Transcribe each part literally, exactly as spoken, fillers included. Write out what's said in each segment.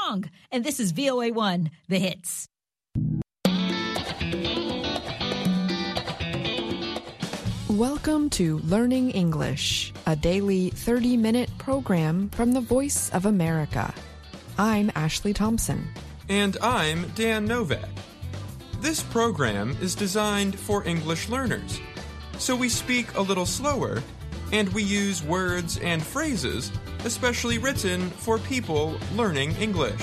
Strong, and this is V O A one, The Hits. Welcome to Learning English, a daily thirty-minute program from the Voice of America. I'm Ashley Thompson. And I'm Dan Novak. This program is designed for English learners, so we speak a little slower, and we use words and phrases especially written for people learning English.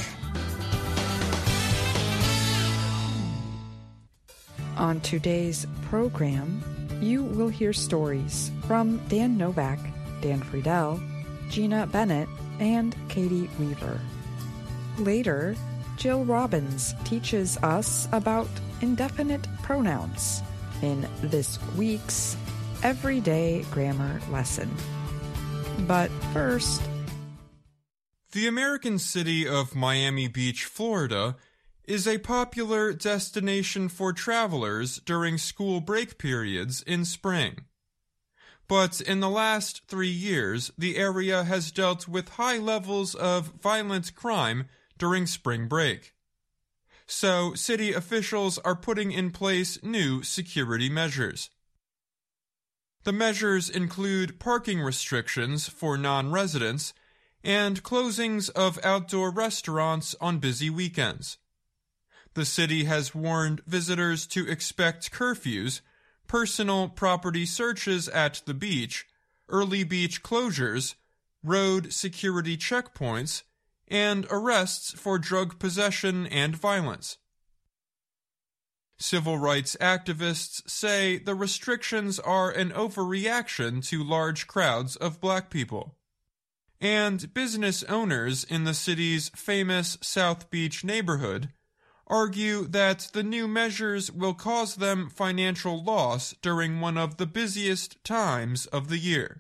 On today's program, you will hear stories from Dan Novak, Dan Friedel, Gina Bennett, and Katie Weaver. Later, Jill Robbins teaches us about indefinite pronouns in this week's Everyday Grammar Lesson. But first, the American city of Miami Beach, Florida, is a popular destination for travelers during school break periods in spring. But in the last three years, the area has dealt with high levels of violent crime during spring break. So, city officials are putting in place new security measures. The measures include parking restrictions for non-residents and closings of outdoor restaurants on busy weekends. The city has warned visitors to expect curfews, personal property searches at the beach, early beach closures, road security checkpoints, and arrests for drug possession and violence. Civil rights activists say the restrictions are an overreaction to large crowds of black people. And business owners in the city's famous South Beach neighborhood argue that the new measures will cause them financial loss during one of the busiest times of the year.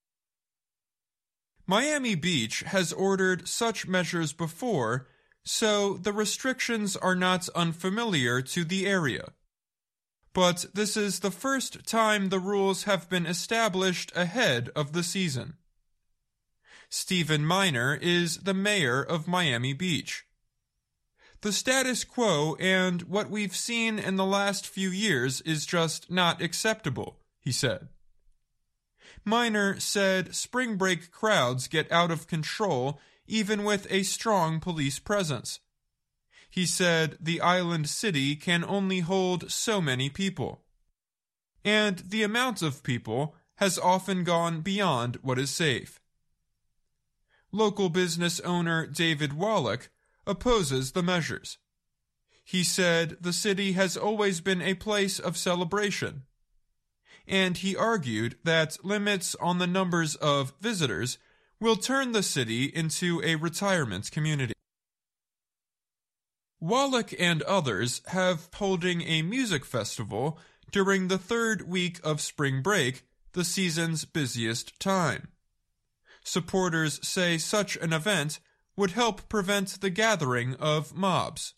Miami Beach has ordered such measures before, so the restrictions are not unfamiliar to the area. But this is the first time the rules have been established ahead of the season. Stephen Miner is the mayor of Miami Beach. The status quo and what we've seen in the last few years is just not acceptable, he said. Miner said spring break crowds get out of control even with a strong police presence. He said the island city can only hold so many people. And the amount of people has often gone beyond what is safe. Local business owner David Wallach opposes the measures. He said the city has always been a place of celebration. And he argued that limits on the numbers of visitors will turn the city into a retirement community. Wallach and others have holding a music festival during the third week of spring break, the season's busiest time. Supporters say such an event would help prevent the gathering of mobs.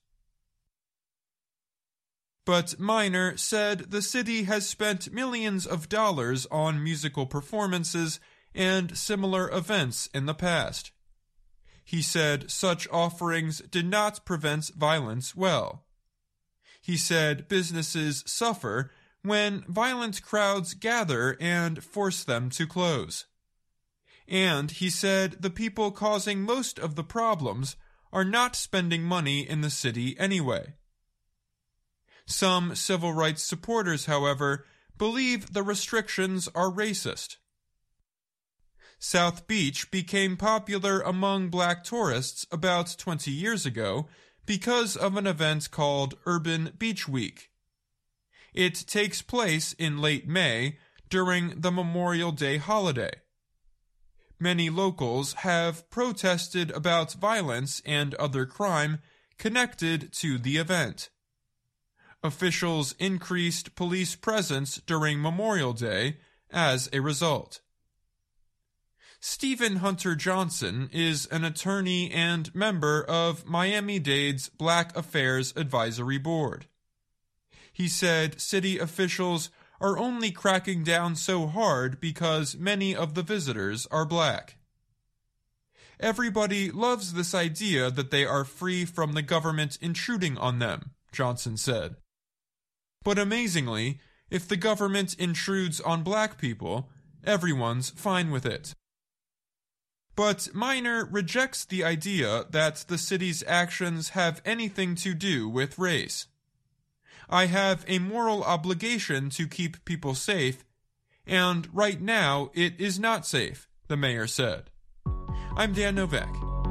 But Miner said the city has spent millions of dollars on musical performances and similar events in the past. He said such offerings did not prevent violence well. He said businesses suffer when violent crowds gather and force them to close. And he said the people causing most of the problems are not spending money in the city anyway. Some civil rights supporters, however, believe the restrictions are racist. South Beach became popular among black tourists about twenty years ago because of an event called Urban Beach Week. It takes place in late May during the Memorial Day holiday. Many locals have protested about violence and other crime connected to the event. Officials increased police presence during Memorial Day as a result. Stephen Hunter Johnson is an attorney and member of Miami-Dade's Black Affairs Advisory Board. He said city officials are only cracking down so hard because many of the visitors are black. everybody loves this idea that they are free from the government intruding on them, Johnson said. But amazingly, if the government intrudes on black people, everyone's fine with it. But Minor rejects the idea that the city's actions have anything to do with race. I have a moral obligation to keep people safe, and right now it is not safe, the mayor said. I'm Dan Novak.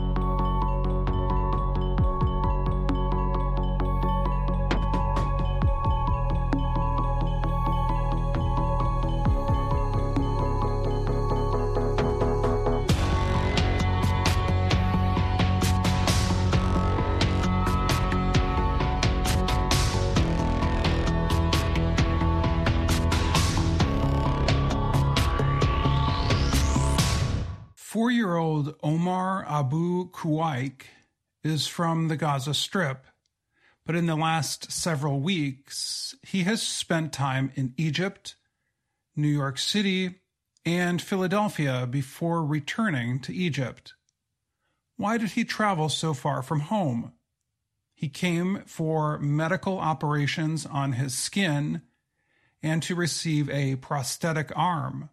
Four-year-old Omar Abu Kuwaik is from the Gaza Strip, but in the last several weeks, he has spent time in Egypt, New York City, and Philadelphia before returning to Egypt. Why did he travel so far from home? He came for medical operations on his skin and to receive a prosthetic arm.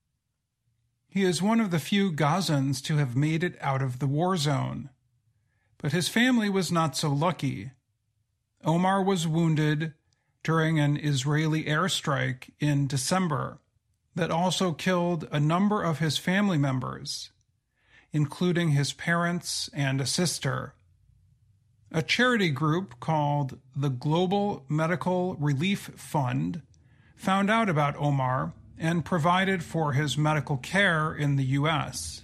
He is one of the few Gazans to have made it out of the war zone. But his family was not so lucky. Omar was wounded during an Israeli airstrike in December that also killed a number of his family members, including his parents and a sister. A charity group called the Global Medical Relief Fund found out about Omar and provided for his medical care in the U S.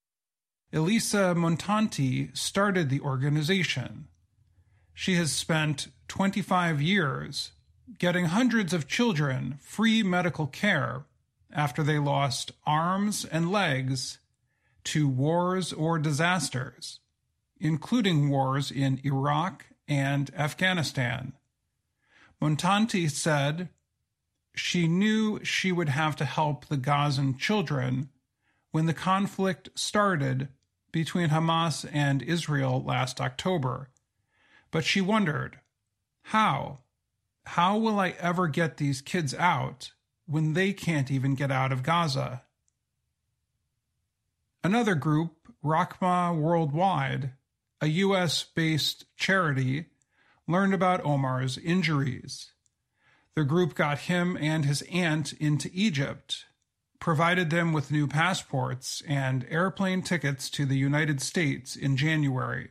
Elisa Montanti started the organization. She has spent twenty-five years getting hundreds of children free medical care after they lost arms and legs to wars or disasters, including wars in Iraq and Afghanistan. Montanti said she knew she would have to help the Gazan children when the conflict started between Hamas and Israel last October. But she wondered, how? How will I ever get these kids out when they can't even get out of Gaza? Another group, Rahma Worldwide, a U S-based charity, learned about Omar's injuries. The group got him and his aunt into Egypt, provided them with new passports and airplane tickets to the United States in January.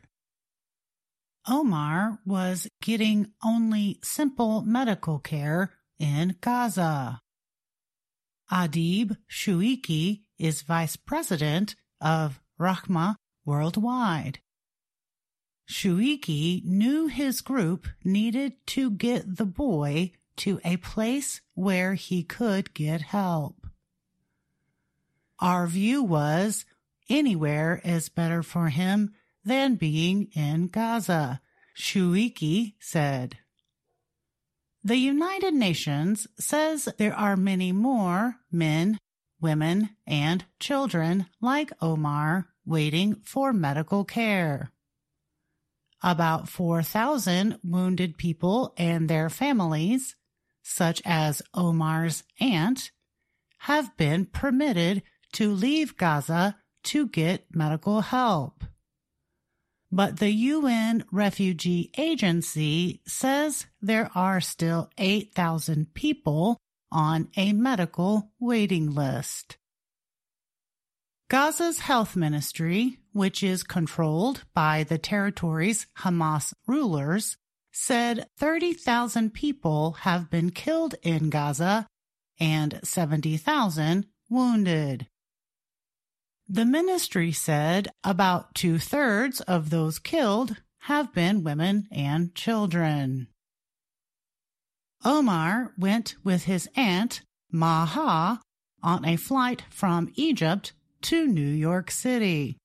Omar was getting only simple medical care in Gaza. Adib Shuiki is vice president of Rahma Worldwide. Shuiki knew his group needed to get the boy to a place where he could get help. Our view was anywhere is better for him than being in Gaza, Shuiki said. The United Nations says there are many more men, women, and children like Omar waiting for medical care. About four thousand wounded people and their families, such as Omar's aunt, have been permitted to leave Gaza to get medical help. But the U N Refugee Agency says there are still eight thousand people on a medical waiting list. Gaza's health ministry, which is controlled by the territory's Hamas rulers, said thirty thousand people have been killed in Gaza and seventy thousand wounded. The ministry said about two-thirds of those killed have been women and children. Omar went with his aunt, Maha, on a flight from Egypt to New York City.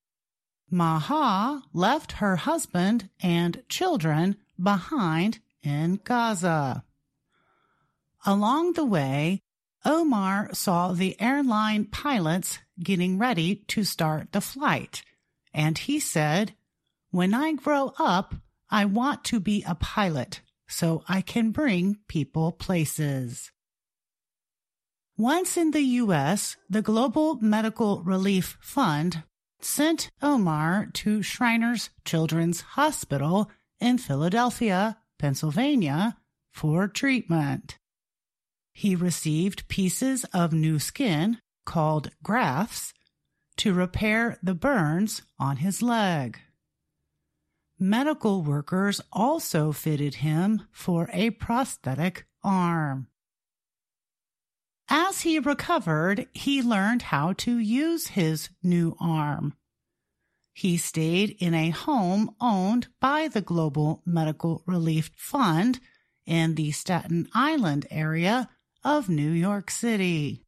Maha left her husband and children behind in Gaza. Along the way, Omar saw the airline pilots getting ready to start the flight and he said, "When I grow up, I want to be a pilot so I can bring people places." Once in the U S, the Global Medical Relief Fund sent Omar to Shriners Children's Hospital in Philadelphia, Pennsylvania, for treatment. He received pieces of new skin, called grafts, to repair the burns on his leg. Medical workers also fitted him for a prosthetic arm. As he recovered, he learned how to use his new arm. He stayed in a home owned by the Global Medical Relief Fund in the Staten Island area of New York City.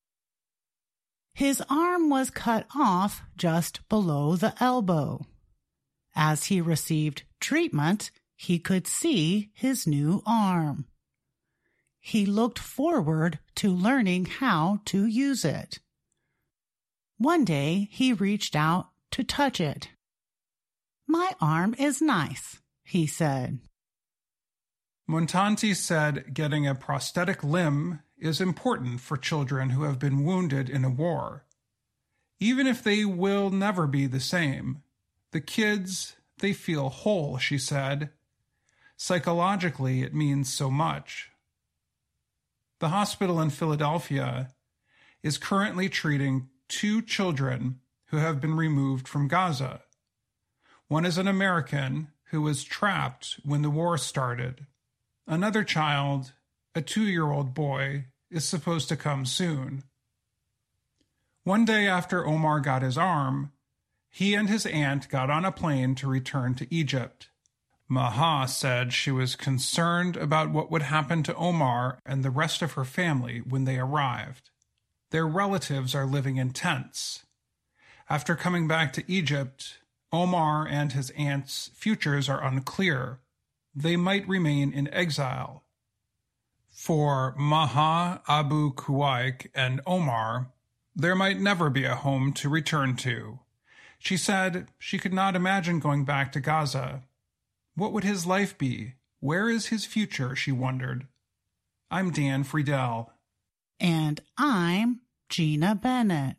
His arm was cut off just below the elbow. As he received treatment, he could see his new arm. He looked forward to learning how to use it. One day, he reached out to touch it. "My arm is nice," he said. Montanti said getting a prosthetic limb is important for children who have been wounded in a war. Even if they will never be the same, the kids, they feel whole, she said. Psychologically, it means so much. The hospital in Philadelphia is currently treating two children who have been removed from Gaza. One is an American who was trapped when the war started. Another child, a two-year-old boy, is supposed to come soon. One day after Omar got his arm, he and his aunt got on a plane to return to Egypt. Maha said she was concerned about what would happen to Omar and the rest of her family when they arrived. Their relatives are living in tents. After coming back to Egypt, Omar and his aunt's futures are unclear. They might remain in exile. For Maha, Abu Kuwaik, and Omar, there might never be a home to return to. She said she could not imagine going back to Gaza. What would his life be? Where is his future? She wondered. I'm Dan Friedel. And I'm Gina Bennett.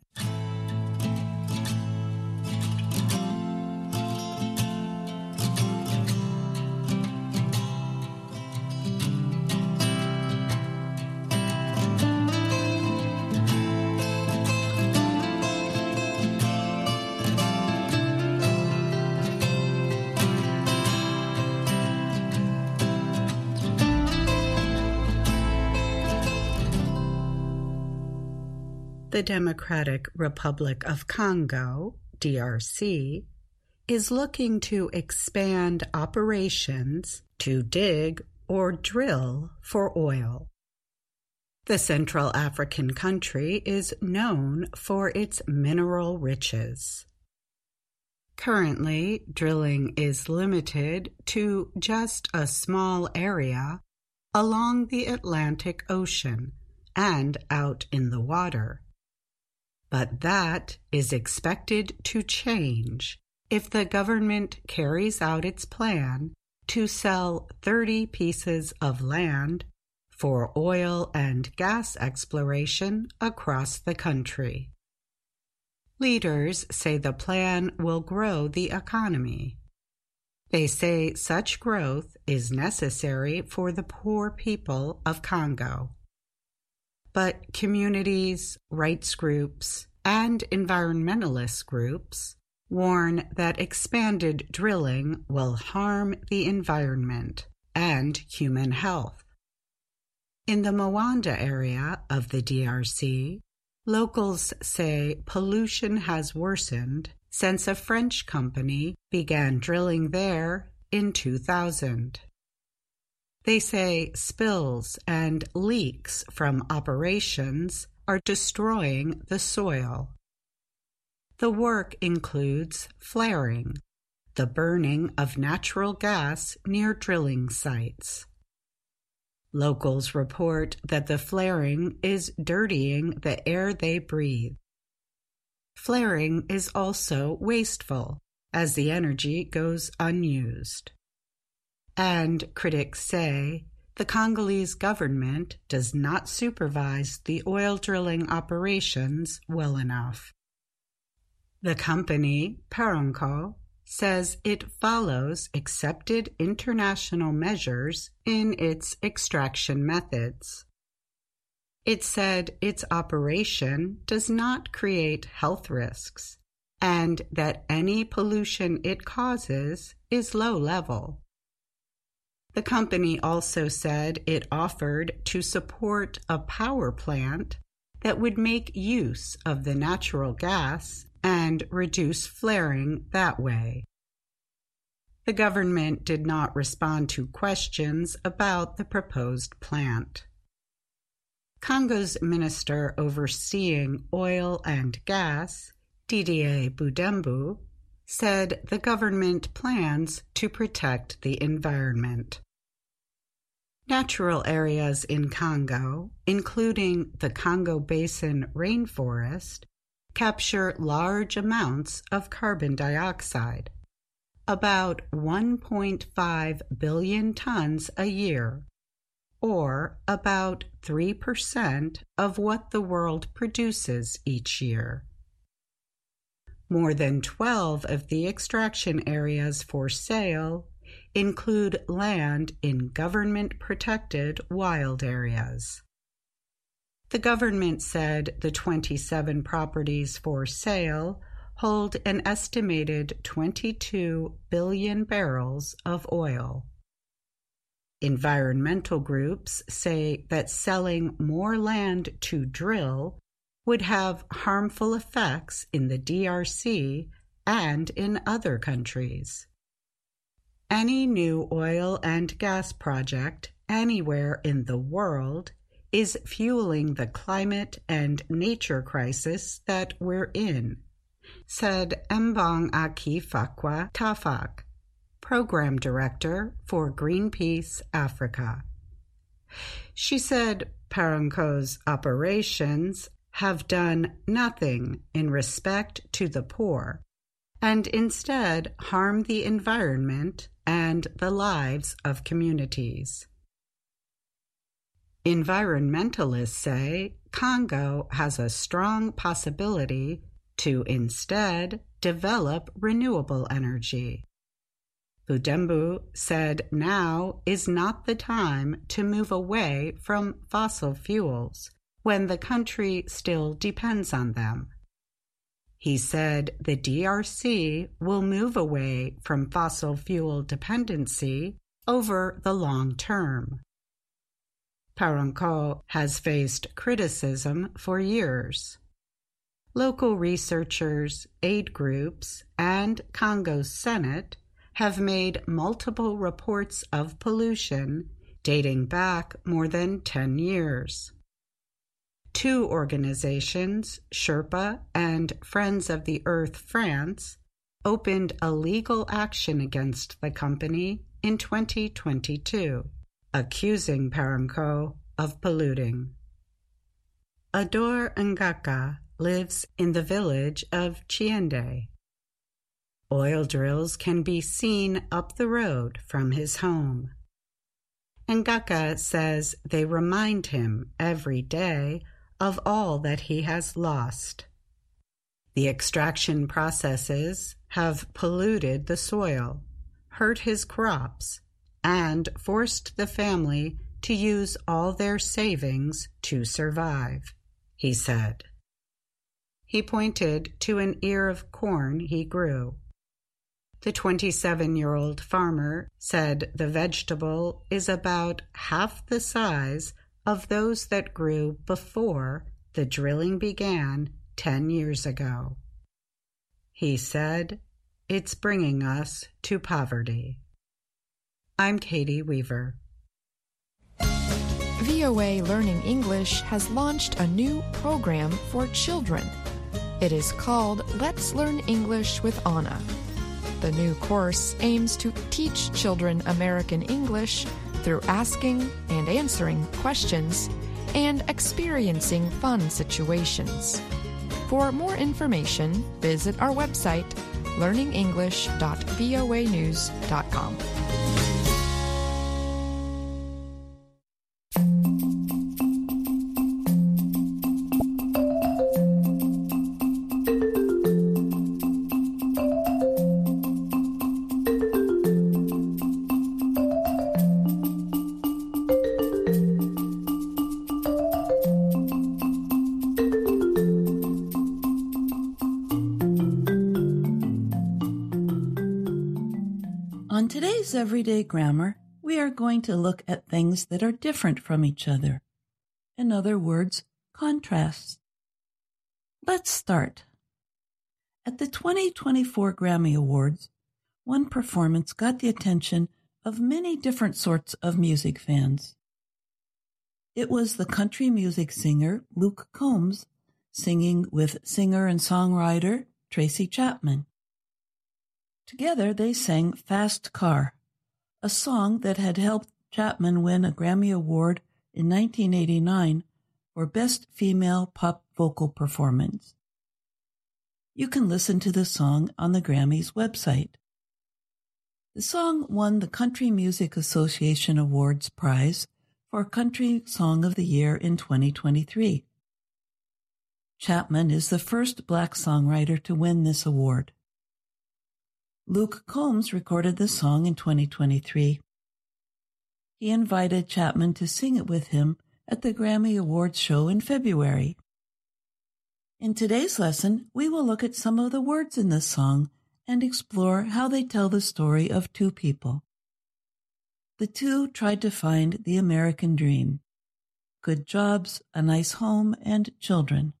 The Democratic Republic of Congo, D R C, is looking to expand operations to dig or drill for oil. The Central African country is known for its mineral riches. Currently, drilling is limited to just a small area along the Atlantic Ocean and out in the water. But that is expected to change if the government carries out its plan to sell thirty pieces of land for oil and gas exploration across the country. Leaders say the plan will grow the economy. They say such growth is necessary for the poor people of Congo. But communities, rights groups, and environmentalist groups warn that expanded drilling will harm the environment and human health. In the Moanda area of the D R C, locals say pollution has worsened since a French company began drilling there in two thousand. They say spills and leaks from operations are destroying the soil. The work includes flaring, the burning of natural gas near drilling sites. Locals report that the flaring is dirtying the air they breathe. Flaring is also wasteful, as the energy goes unused. And critics say the Congolese government does not supervise the oil drilling operations well enough. The company, Perenco, says it follows accepted international measures in its extraction methods. It said its operation does not create health risks and that any pollution it causes is low level. The company also said it offered to support a power plant that would make use of the natural gas and reduce flaring that way. The government did not respond to questions about the proposed plant. Congo's minister overseeing oil and gas, Didier Budembu, said the government plans to protect the environment. Natural areas in Congo, including the Congo Basin rainforest, capture large amounts of carbon dioxide, about one point five billion tons a year, or about three percent of what the world produces each year. More than twelve of the extraction areas for sale include land in government-protected wild areas. The government said the twenty-seven properties for sale hold an estimated twenty-two billion barrels of oil. Environmental groups say that selling more land to drill would have harmful effects in the D R C and in other countries. Any new oil and gas project anywhere in the world is fueling the climate and nature crisis that we're in, said Mbong Aki-Fakwa Tafak, Program Director for Greenpeace Africa. She said Perenco's operations have done nothing in respect to the poor and instead harm the environment and the lives of communities. Environmentalists say Congo has a strong possibility to instead develop renewable energy. Budembu said now is not the time to move away from fossil fuels when the country still depends on them. He said the D R C will move away from fossil fuel dependency over the long term. Perenco has faced criticism for years. Local researchers, aid groups, and Congo's Senate have made multiple reports of pollution dating back more than ten years. Two organizations, Sherpa and Friends of the Earth France, opened a legal action against the company in twenty twenty-two, accusing Perenco of polluting. Ador Ngaka lives in the village of Chiende. Oil drills can be seen up the road from his home. Ngaka says they remind him every day of all that he has lost. The extraction processes have polluted the soil, hurt his crops, and forced the family to use all their savings to survive, he said. He pointed to an ear of corn he grew. The twenty-seven-year-old farmer said the vegetable is about half the size of those that grew before the drilling began ten years ago. He said, "It's bringing us to poverty." I'm Katie Weaver. V O A Learning English has launched a new program for children. It is called Let's Learn English with Anna. The new course aims to teach children American English through asking and answering questions and experiencing fun situations. For more information, visit our website learning english dot v o a news dot com. On today's Everyday Grammar, we are going to look at things that are different from each other. In other words, contrasts. Let's start. At the twenty twenty-four Grammy Awards, one performance got the attention of many different sorts of music fans. It was the country music singer Luke Combs singing with singer and songwriter Tracy Chapman. Together they sang Fast Car, a song that had helped Chapman win a Grammy Award in nineteen eighty-nine for Best Female Pop Vocal Performance. You can listen to the song on the Grammys website. The song won the Country Music Association Awards prize for Country Song of the Year in twenty twenty-three. Chapman is the first black songwriter to win this award. Luke Combs recorded the song in twenty twenty-three. He invited Chapman to sing it with him at the Grammy Awards show in February. In today's lesson, we will look at some of the words in this song and explore how they tell the story of two people. The two tried to find the American dream: good jobs, a nice home, and children.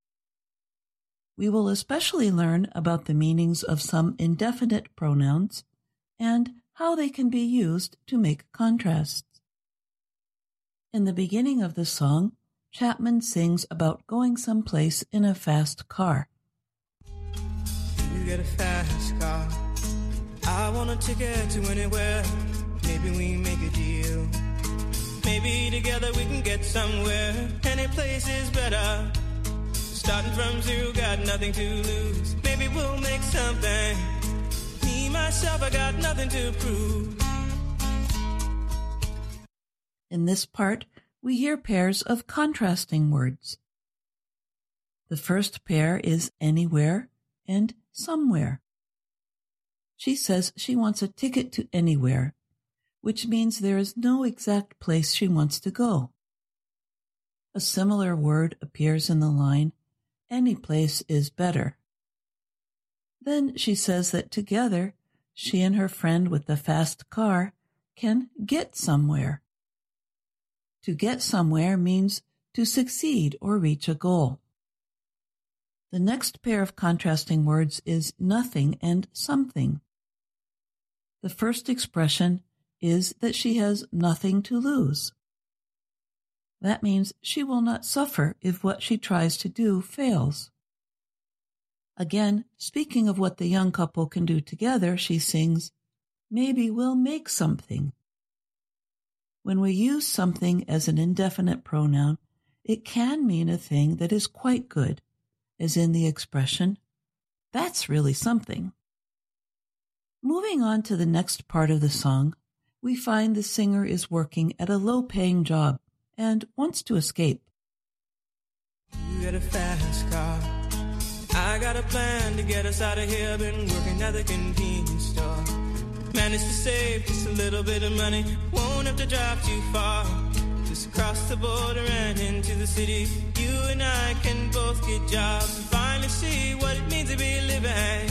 We will especially learn about the meanings of some indefinite pronouns and how they can be used to make contrasts. In the beginning of the song, Chapman sings about going someplace in a fast car. You get a fast car. I want a ticket to anywhere. Maybe we make a deal. Maybe together we can get somewhere. Any place is better. Starting from zero, got nothing to lose. Maybe we'll make something. Me, myself, I got nothing to prove. In this part, we hear pairs of contrasting words. The first pair is anywhere and somewhere. She says she wants a ticket to anywhere, which means there is no exact place she wants to go. A similar word appears in the line, any place is better. Then she says that together, she and her friend with the fast car can get somewhere. To get somewhere means to succeed or reach a goal. The next pair of contrasting words is nothing and something. The first expression is that she has nothing to lose. That means she will not suffer if what she tries to do fails. Again, speaking of what the young couple can do together, she sings, maybe we'll make something. When we use something as an indefinite pronoun, it can mean a thing that is quite good, as in the expression, that's really something. Moving on to the next part of the song, we find the singer is working at a low-paying job and wants to escape. You get a fast car. I got a plan to get us out of here. Been working at the convenience store. Managed to save just a little bit of money. Won't have to drive too far. Just across the border and into the city. You and I can both get jobs and finally see what it means to be living.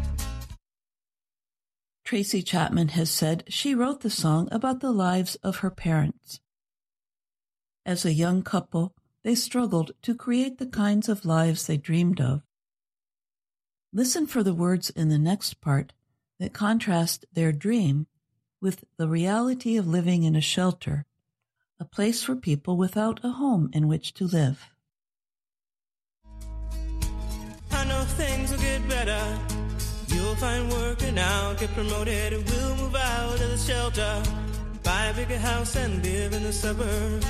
Tracy Chapman has said she wrote the song about the lives of her parents. As a young couple, they struggled to create the kinds of lives they dreamed of. Listen for the words in the next part that contrast their dream with the reality of living in a shelter, a place for people without a home in which to live. I know things will get better. You'll find work and I'll get promoted. We'll move out of the shelter, buy a bigger house and live in the suburbs.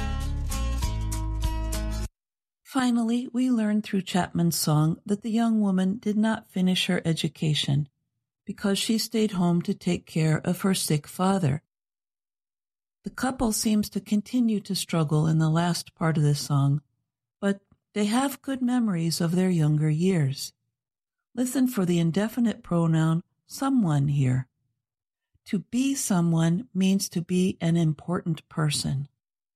Finally, we learn through Chapman's song that the young woman did not finish her education, because she stayed home to take care of her sick father. The couple seems to continue to struggle in the last part of this song, but they have good memories of their younger years. Listen for the indefinite pronoun someone here. To be someone means to be an important person.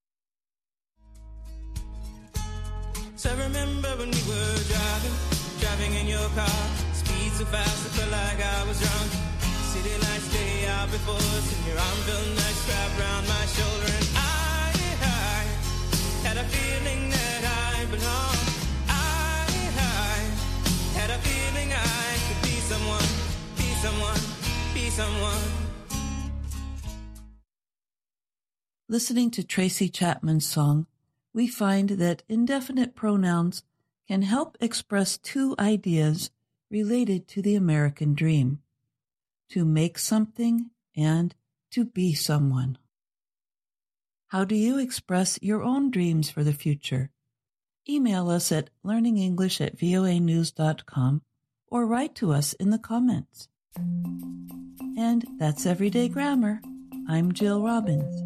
So remember when we were driving, driving in your car, speed so fast I felt like I was drunk. City lights lay out before us, and your arm felt nice wrapped around my shoulder, and I, I had a feeling that I belonged. I, I had a feeling I could be someone, be someone, be someone. Listening to Tracy Chapman's song, we find that indefinite pronouns can help express two ideas related to the American dream: to make something and to be someone. How do you express your own dreams for the future? Email us at learningenglish at voa news dot com or write to us in the comments. And that's Everyday Grammar. I'm Jill Robbins.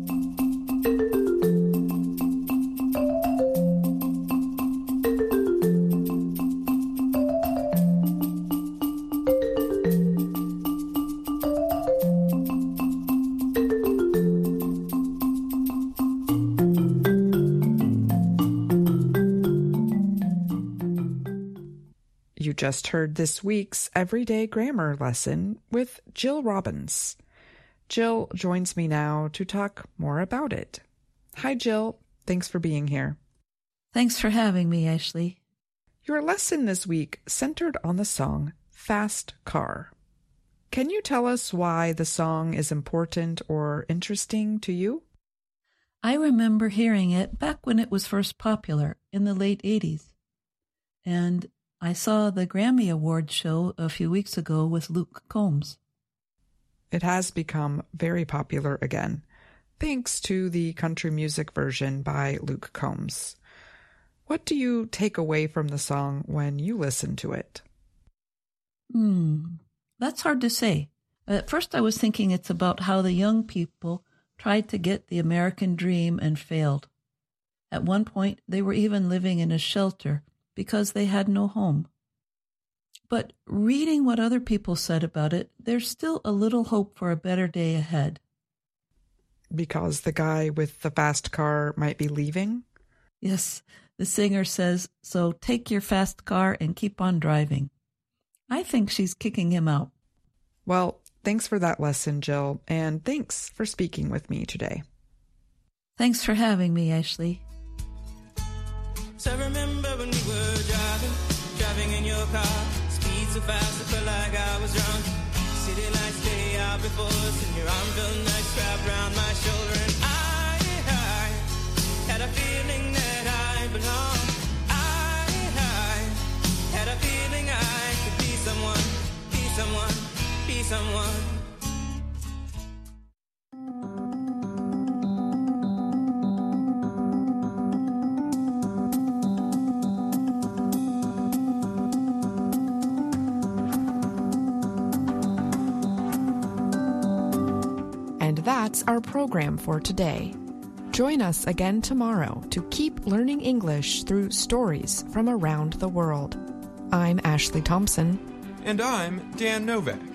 You just heard this week's Everyday Grammar lesson with Jill Robbins. Jill joins me now to talk more about it. Hi, Jill. Thanks for being here. Thanks for having me, Ashley. Your lesson this week centered on the song Fast Car. Can you tell us why the song is important or interesting to you? I remember hearing it back when it was first popular in the late eighties. And I saw the Grammy Awards show a few weeks ago with Luke Combs. It has become very popular again, thanks to the country music version by Luke Combs. What do you take away from the song when you listen to it? Hmm, that's hard to say. At first I was thinking it's about how the young people tried to get the American dream and failed. At one point, they were even living in a shelter because they had no home. But reading what other people said about it, there's still a little hope for a better day ahead. Because the guy with the fast car might be leaving? Yes, the singer says, so take your fast car and keep on driving. I think she's kicking him out. Well, thanks for that lesson, Jill, and thanks for speaking with me today. Thanks for having me, Ashley. So remember when we were driving, driving in your car, speed so fast I felt like I was drunk. City lights lay out before us, and your arm felt nice wrapped around my shoulder, and I, I had a feeling that I belonged. I, I had a feeling I could be someone, be someone, be someone. That's our program for today. Join us again tomorrow to keep learning English through stories from around the world. I'm Ashley Thompson. And I'm Dan Novak.